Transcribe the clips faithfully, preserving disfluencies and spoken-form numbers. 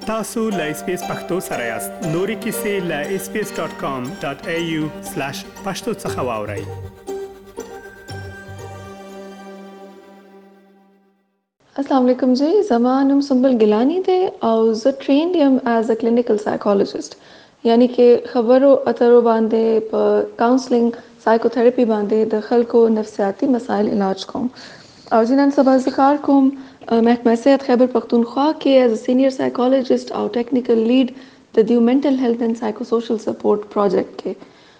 تاسو لا اس پی اس پختو سره یاست. نوري کیسې لا اس پی اس ډاٹ کام ډاٹ اي يو سلاش پښتو څخه واورئ. السلام علیکم جی، زما نوم سنبل ګیلانی دی او زه ټرینډ یم ایز ا کلینیکل سایکولوژسټ، یعنی کې خبرو اترو باندې په کاونسلینګ سایکوتھراپي باندې د خلکو نفسیاتي مسایل علاج کوم. او جی نن سبا زه کار کوم محکمه صحت خیبر پختونخوا کې ایز ا سینیئر سایکولوژسټ او ټیکنیکل لیډ د دیو منټل هیلث اینڈ سایکو سوشل سپورټ پروجیکټ کې.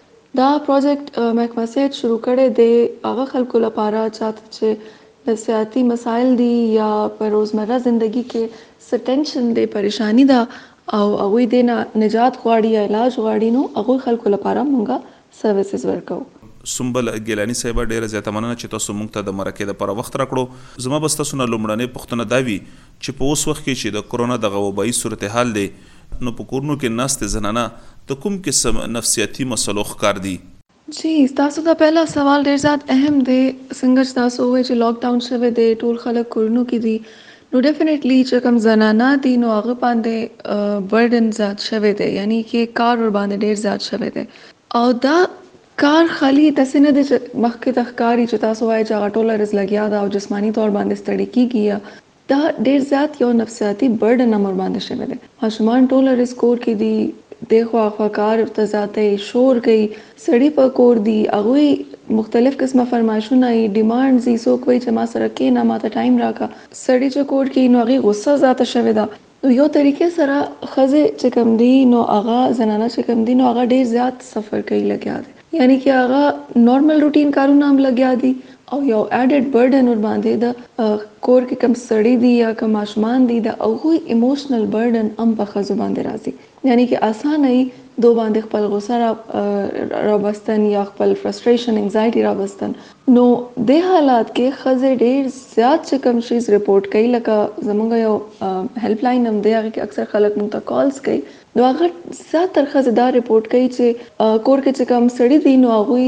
دا پروجیکټ محکمه صحت شروع کړی دی هغه خلکو لپاره چاته چې نفسیاتی مسائل دي یا په روزمره زندگی کې څه ټینشن دی، پریشانی ده او هغوی دې نه نجات غواړي یا علاج غواړي، نو هغوی خلکو لپاره مونږه سروسز ورکوو. سنبل ګیلانی صاحب ډیره زیاته مننه چې تاسو موږ ته د مرکې لپاره وخت راکړو. زما بس تاسو نه لومړنۍ پوښتنه دا وي چې په اوس وخت کې چې د کرونا دغه وبایي صورتحال دی نو په کورونو کې ناستې زنانه د کوم قسم نفسیاتي مسلو ښکار دي؟ جی تاسو دا پہلا سوال ډیر زیات اهم دی. څنګه چې تاسو وایئ چې لاک ډاون شوی دی، ټول خلک کورونو کې دي، نو ډیفینیټلی چې کوم زنانه دي نو هغه باندې برډن زیات شوی دی، یعنی کې کار ور باندې ډیر زیات شوی دی. او دا کار خالی داسې نه دی چې مخکې ته ښکاري چې تاسو وایئ چې هغه ټوله ورځ لګیا ده او جسماني طور باندې ستړي کیږي، یا دا ډیر زیات یو نفسیاتي برډن هم ور باندې شوی دی. ماشومان ټوله ورځ کور کې دي، دیخوا خوا کار ورته ذاتی شور کوي، سړي په کور دي، هغوی مختلف قسمه فرمایشونه یې ډیمانډز یې، څوک وایي چې ما سره کښېنه، ما ته ټایم راکړه. سړي چې کور کې نو هغې غصه ذاته شوې ده. نو یو طریقې سره ښځې چې کوم دي نو هغه زنانه چې کوم دي نو هغه ډیر زیات سفر کوي، لګیا دی، یعنی کې هغه نارمل روټین کارونه هم لګیا دي او یو ایډډ برډن ور باندې د کور کې کم سړي دي یا کم ماشومان دي د هغوی ایموشنل برډن هم په ښځو باندې راځي، یعنی کې اسانه یې دو باندې خپل غصه را راوبستن یا خپل فرسټریشن انزایټي راوبستن. نو د حالات کې ښځې ډیر زیات چې کوم شیز رپورټ کوي، لکه زموږ یو هیلپ لاین هم دی، هغې کې اکثر خلک موږ ته کالز کوي، نو هغه زیاتر ښځې دا رپورټ کوي چې کور کې چې کوم سړي دي نو هغوی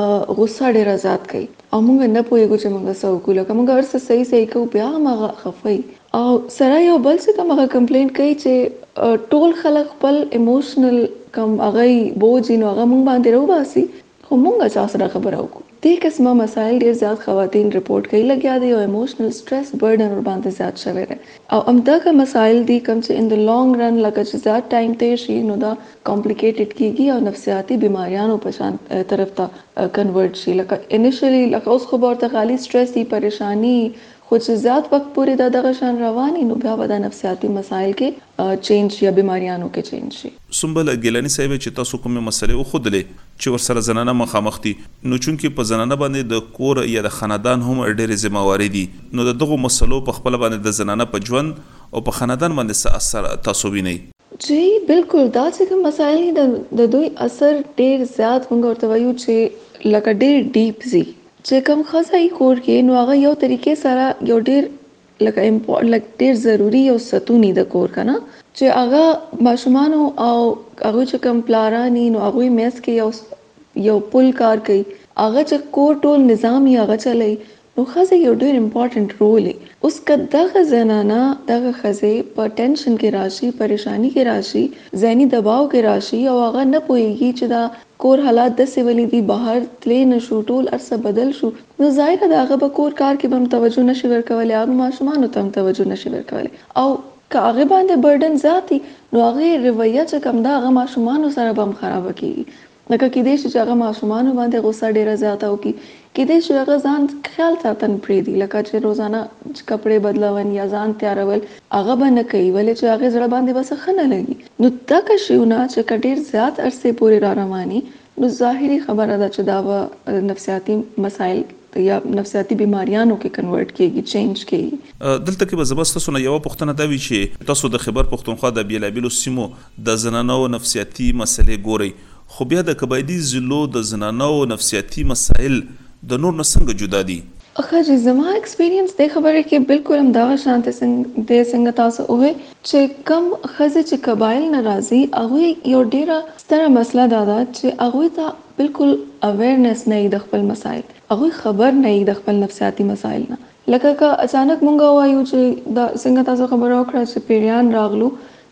غصه ډیره زیات کوي او موږ نه پوهېږو چې موږ څه وکړو، لکه موږ هر څه صحیح صحیح کوو بیا هم هغه خفه وي. او سره یو بل چې کوم هغه کمپلینټ کوي چې ټول خلک خپل ایموشنل کم هغه بوج نو هغه موږ باندې راوباسي، خو موږ چا سره خبره وکړو. دې قسمه مسایل ډیر زیات خواتین رپورټ کوي لګیا دی او ایموشنل سټرس برډن ور باندې زیات شوی دی. او همدغه مسایل دي کوم چې ان د لانګ رن لکه چې زیات ټایم تیر شي نو دا کمپلیکیټډ کیږي او نفسیاتي بیماریانو په شان طرف ته کنورټ شي. لکه انیشلی لکه اوس خو ورته خالي سټرس دی، پریشانی، خو چې زیات وخت پورې دا دغه شان رواني نو بیا به د نفسیاتي مسایل کې چینج یا بیماریانو کې چینج شي. سنبل ګیلانی صاحب چې تاسو کومې مسلې وښودلې چې ورسره زنانه مخامخ دي، نو چونکې په زنانه باندې د کور یا د خاندان هم ډېرې ذمهواري دي، نو د دغو مسلو په خپله باندې د زنانه په ژوند او په خاندان باندې څه اثر تاسو وینئ؟ جی بالکل، دا چې کوم مسایل د دوی اثر ډېر زیات موږ ورته وایو چې لکه ډېر ډیپ ځي. چې کوم ښځه یې کور کې نو هغه یو طریقې سره یو ډېر لکه امپورټ لکه ډېر ضروري یو ستون دی د کور که نه، چې هغه ماشومانو او هغوی چې کوم پلاران نو هغوی میس کې یو یو پل کار کوي، هغه چې کور ټول نظام یې هغه چلوي، نو ښځې یو ډېر امپورټنټ رول دی. اوس که دغه زنانه دغه ښځې په ټینشن کې راشي، پریشانی کې راشي، ذهني دباو کې راشي او هغه نه پوهېږي چې دا کور حالات داسې ولې دي، بهر تللی نه شو، ټول هر څه بدل شو، نو ظاهره ده هغه به کور کار کې به هم توجه نشي ورکولی، هغه ماشومانو ته هم توجه نشي ورکولی. او که هغې باندې برډن زیات وي نو هغې رویه چې کوم ده هغه ماشومانو سره به هم خرابه کېږي. لکه کیدای شي چې هغه ماشومانو باندې غصه ډیره زیاته وکړي، کیدای شي هغه ځان خیال ساتن پرېږدي، لکه چې روزانه کپړې بدلول یا ځان تیارول هغه به نه کوي، ولې چې هغې زړه باندې به څه ښه نه لګي. نو دغه شیونه چې که ډېر زیات عرصې پورې را رواني نو ظاهري خبره ده چې دا به نفسیاتي مسایل یا نفسیاتي بیماریانو کې کنورټ کېږي، چینج کېږي. دلته کې به زه بس تاسو نه یوه پوښتنه دا وي چې تاسو د خیبر پښتونخوا د بېلابېلو سیمو د زنانو نفسیاتي مسلې ګورئ، خو بیا د قبایلي ضلعو د زنانو نفسیاتي مسایل د نور نه څنګه جدا دي؟ ښه جی، زما ایکسپیرینس دې خبرې کې بالکل همدغه شانتې دی څنګه تاسو ووایئ چې کم ښځې چې قبایل نه راځي هغوی یو ډېره ستره مسله دا ده چې هغوی ته بالکل اویرنس نه وي د خپل مسایل، هغوی خبر نه وي د خپل نفسیاتي مسایل نه. لکه که اچانک مونږ وایو چې دا څنګه تاسو خبره وکړه چې پیریان راغلو،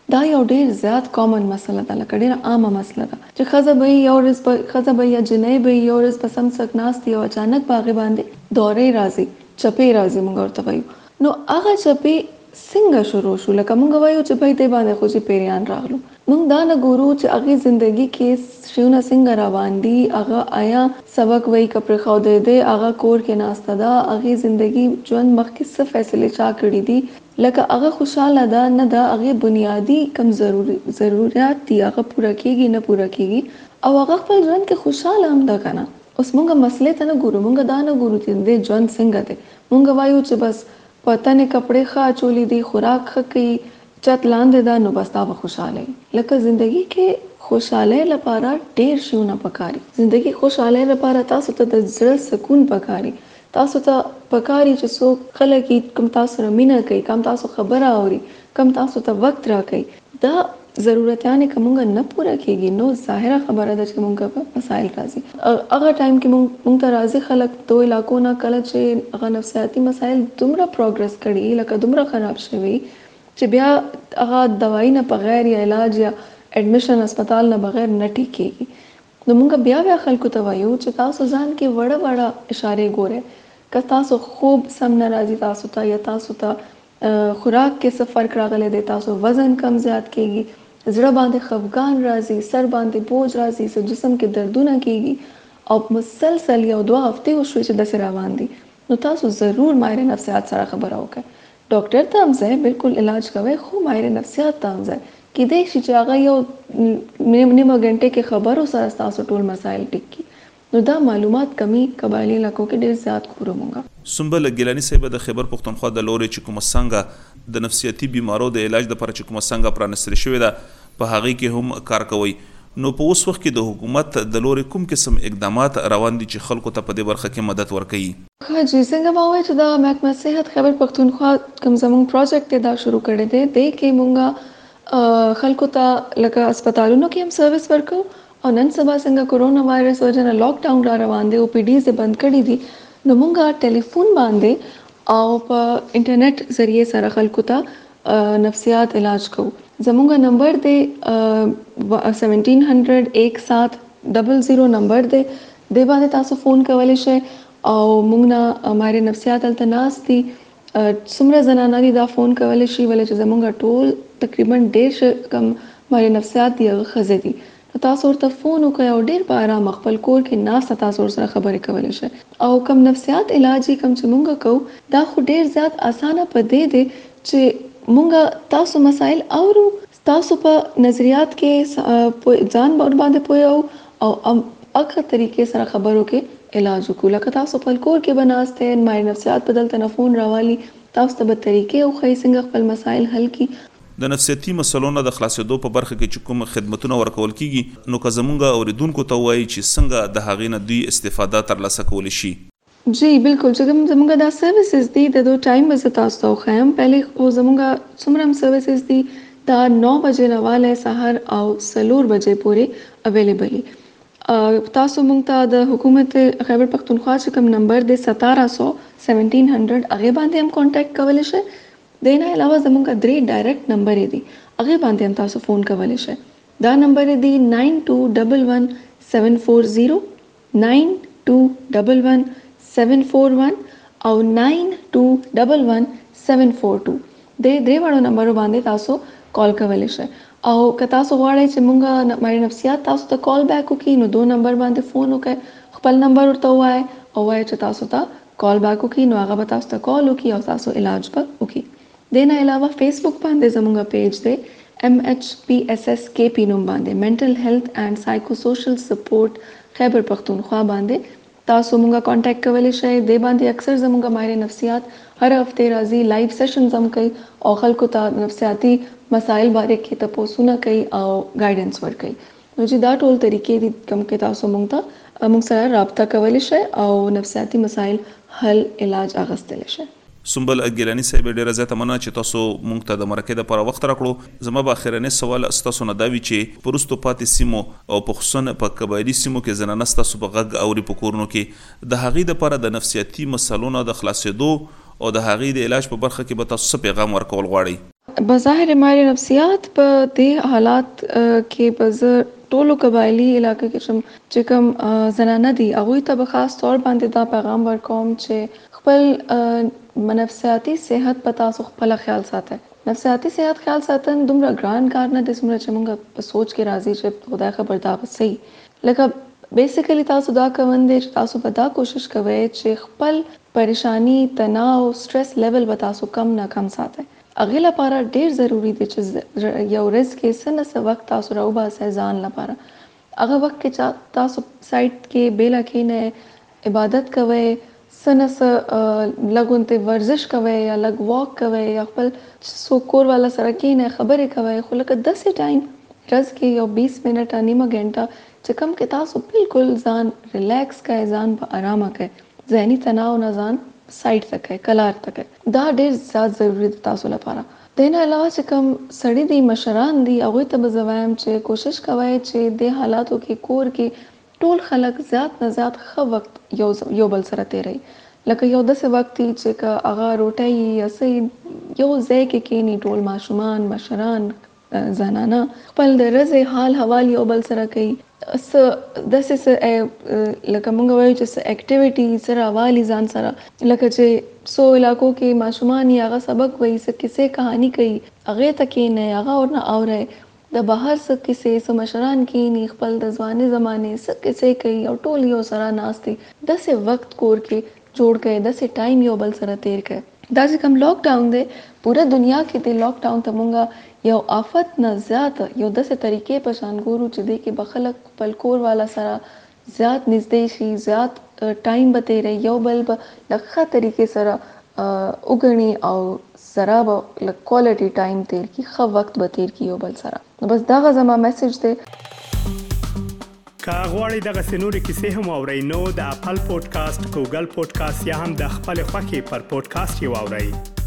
دا یو ډیر زیات کامن مسله ده، لکه ډیره عامه مسله ده چې ښځه به یو ورځ به ښځه به یا جنۍ به یو ورځ په سم څک ناستې او اچانک په هغې باندې دورې راځي، چپې راځي، موږ ورته وایو. نو هغه چپې څنګه شروع شو؟ لکه موږ وایو چې بھئی دې باندې خو چې پیریان راغلو، موږ دا نه ګورو چې هغې زندګي کې شیونه څنګه روان دي، هغه آیا سبق وایي که پرېښودی دی، هغه کور کې ناسته ده، هغې زندګي ژوند مخکې څه فیصلې چا کړي دي، لکه هغه خوشحاله ده نه ده، هغې بنیادي کم ضروري ضرورت دي هغه پوره کېږي نه پوره کېږي، او هغه خپل ژوند کې خوشحاله هم ده که نه. اوس موږ مسلې ته نه ګورو، موږ دا نه ګورو چې دې ژوند څنګه دی، موږ وایو چې بس په تنې کپړې ښه اچولي دي، خوراک ښه کوي، چت لاندې ده، نو بس دا به خوشحاله وي. لکه زندګي کې خوشحالۍ لپاره ډېر شیونه پکاري. زندګي خوشحالۍ لپاره تاسو ته د زړه سکون پکاري، تاسو ته پکاري چې څوک خلک کوم تاسو سره مینه کوي، کوم تاسو خبره اوري، کوم تاسو ته وخت راکوي. دا ضرورتیانې که موږ نه پوره کېږي نو ظاهره خبره ده چې موږ په مسایل راځي. هغه ټایم کې موږ موږ ته راځي خلک دو علاقو نه، کله چې هغه نفسیاتي مسایل دومره پروګرس کړي، لکه دومره خراب شوي چې بیا هغه دوايي نه بغیر یا علاج یا اډمیشن هسپتال نه بغیر نه ټیک کېږي. نو موږ بیا بیا خلکو ته وایو چې تاسو ځان کې وړه وړه اشارې ګورئ، که تاسو خوب سم نه راځي تاسو ته، یا تاسو ته خوراک کې څه فرق راغلی دی، تاسو وزن کم زیات کېږي، زړه باندې خفګان راځي، سر باندې بوج راځي، څه جسم کې دردونه کېږي او مسلسل یو دوه هفتې وشوي چې داسې روان دي، نو تاسو ضرور ماهر نفسیات سره خبره وکړئ. ډاکټر ته هم ځئ، بالکل علاج کوئ، خو ماهر نفسیات ته هم ځئ. کیدای شي چې هغه یو نیمه غنټې کې خبرو سره ستاسو ټول مسایل ټیک کړي. نو دا معلومات کمی قبایلی علاقو کې ډېر زیات کورو مونږه. سنبل ګیلانی صاحب د خیبر پښتونخوا د لوري چې کومه څنګه د نفسیاتي بیمارو د علاج لپاره چې کومه څنګه پرانستل شوې ده په هغې کې هم کار کوي، نو په اوس وخت کې د حکومت د لوري کوم قسم اقدامات روان دي چې خلکو ته په دې برخه کې مدد ورکوي؟ ښه جی، څنګه ما وویل چې د محکمه صحت خیبر پښتونخوا کوم زموږ پروجیکټ دی دا شروع کړی دی، دی کې مونږه خلکو ته لکه اسپتالونو کې هم سروس ورکو، او نن سبا څنګه کرونا وایرس وجه نه لاک ډاون را روان دی او پی ډیز بند کړي دي، نو مونږه ټلیفون باندې او په انټرنیټ ذریعے سره خلکو ته نفسیات علاج کوو. زمونږ نمبر دی سیونټین هنډرډ ایک سات ډبل زیرو نمبر دی، دی باندې تاسو فون کولی شئ او مونږ نه ماهر نفسیات هلته ناست دي. څومره زنانه دي دا فون کولی شي، ولې چې زمونږ ټول تقریبا ډېر کم ماهر نفسیات دي هغه ښځې دي، تاسو ورته فون وکړئ او ډېر په ارامه خپل کور کې ناسته تاسو ورسره خبرې کولی شئ. او کم نفسیات علاج یې کم چې مونږ کوو دا خو ډېر زیات اسانه په دې دی چې مونږ تاسو مسایل اورو، تاسو په نظریات کې ځان باندې پوهیو او هغه طریقې سره خبرو کې علاج وکړو. لکه تاسو خپل کور کې به ناست یې، ماهر نفسیات په دلته نه فون راوالي، تاسو ته به طریقې وښایي څنګه خپل مسایل حل کړي. د نفسیاتي مسلو نه د خلاصېدو په برخه کې چې کوم خدمتونه ورکول کیږي، نو که زمونږ اوریدونکو ته وایي چې څنګه د هغې نه دوی استفاده ترلاسه کولی شي؟ جی بالکل، چې کوم زمونږ دا سروسز دي د دو ټایم به زه تاسو ته وښیم. پهلې خو زمونږ څومره هم سروسز دي دا نو بجې نه والی سهار او څلور بجې پورې اویلیبل دي. تاسو مونږ ته د حکومت خیبر پښتونخوا چې کوم نمبر دی ستاره سو سیونټین هنډرډ هغې باندې هم کانټیکټ کولی شئ. د نه علاوه زمونږ درې ډایرکټ نمبرې دي، هغې باندې هم تاسو فون کولی شئ. دا نمبر دی ناین ټو ډبل ون سیون فور زیرو، ناین ټو ډبل ون سیون فور ون او ناین ټو ډبل ون سیون فور ټو. د درې واړو نمبرو باندې تاسو کال کولی شئ. او که تاسو غواړئ چې مونږ ماهر نفسیات تاسو ته کال بیک وکړي، نو دو نمبر باندې فون وکړئ، خپل نمبر ورته ووایئ او وایئ چې تاسو ته کال بیک وکړي، نو هغه به تاسو ته کال وکړي او تاسو علاج به وکړي. د نه علاوه فیسبوک باندې زمونږ پیج دی ایم ایچ پی ایس ایس کے پی نوم باندې، منټل هیلث اینڈ سایکو سوشل سپورټ خیبر پښتونخوا باندې تاسو مونږه کانټیکټ کولی شئ. د باندې اکثر زمونږ ماهر نفسیات هر هفته راځي، لایو سیشنز هم کوي او خلکو ته نفسیاتي مسایل باره کې تپوسونه کوي او گایډنس ورکوي. نو چې دا ټول طریقې دي کوم کې تاسو مونږ ته مونږ سره رابطه کولی شئ او نفسیاتي مسایل حل علاج اخیستلی شئ. سنبل ګیلانی صاحب ډیره زیاته مننه چې تاسو مونږ ته د مرکې دپاره وخت راکړو. زما به اخرنی سوال ستاسو نه دا وي چې په وروستو پاتې سیمو او په خصوصا په قبایلي سیمو کې زنانه ستاسو په غږ اوري په کورونو کې، د هغې دپاره د نفسیاتي مسلو نه د خلاصېدو او د هغې د علاج په برخه کې به تاسو څه پیغام ورکول غواړئ؟ بظاهر مایل نفسیات په دې حالات کې به زه ټولو قبایلي علاقې کې چې چې کوم زنانه دي هغوی ته به خاص طور باندې دا پیغام ورکوم چې خپل نفسیاتي صحت په تاسو خپله خیال ساتئ. نفسیاتي صحت خیال ساتل دومره ګران کار نه دی څومره چې موږ په سوچ کې راځي چې خدای خبر دا به صحیح. لکه بیسیکلی تاسو دا کوئ چې تاسو به دا کوشش کوئ چې خپل پریشانی، تناو، سټرس لیول به تاسو کم نه کم ساتئ. هغې لپاره ډېر ضروري دی چې یو ورځ کې څه نه څه وخت تاسو راوباسئ ځان لپاره. هغه وخت کې تاسو سایډ کې بیله کښېنئ، عبادت کوئ، څه نه څه لږ غوندې ورزش کوئ یا لږ واک کوئ یا خپل څوک کور والا سره کښېنئ خبرې کوئ. خو لکه داسې ټایم ورځ کې یو بیس منټه نیمه ګنټه چې کوم کې تاسو بالکل ځان ریلیکس کوئ، ځان په ارامه کوئ، ذهني تناو نه ځان سایډ ته کوئ، کلار ته کوئ. دا ډېر زیات ضروري دی تاسو لپاره. د نه علاوه چې کوم سړي دي، مشران دي، هغوی ته به زه وایم چې کوشش کوئ چې دې حالاتو کې کور کې ټول خلک زیات نه زیات ښه وخت یو یو بل سره تېروي. لکه یو داسې وخت وي چې که هغه روټۍ یا څه یو ځای کې کښېني، ټول ماشومان، مشران، زنانه خپل د ورځې حال حوال یو بل سره کوي. څه داسې څه لکه موږ وایو چې څه اکټیویټي څه راوالي ځان سره، لکه چې څو علاقو کې ماشومان یې هغه سبق وایي، څه کیسې کہانی کوي، هغې ته کښېنئ، هغه ورنه اورئ. د بهر څه کیسې، څه مشران کښېني خپل د ځوانۍ زمانې څه کیسې کوي او ټول یو سره ناست دي. داسې وخت کور کې جوړ کړئ، داسې ټایم یو بل سره تیر کړئ. دا چې کوم لاک ډاؤن دی پوره دنیا کې دی، لاک ډاؤن ته مونږ یو آفت نه زیات یو داسې طریقې په شان ګورو چې دی کې به خلک خپل کور والا سره زیات نږدې شي، زیات ټایم به تیروي، یو بل به له ښه طریقې سره وګڼي او سره به لږ کوالټي ټایم تیر کړي، ښه وخت به تیر کړي یو بل سره. نو بس دغه زما میسج دی. که غواړئ دغسې نورې کیسې هم واورئ نو د اپل پودکاسټ، ګوګل پودکاسټ یا هم د خپلې خوښې پر پودکاسټ یې واورئ.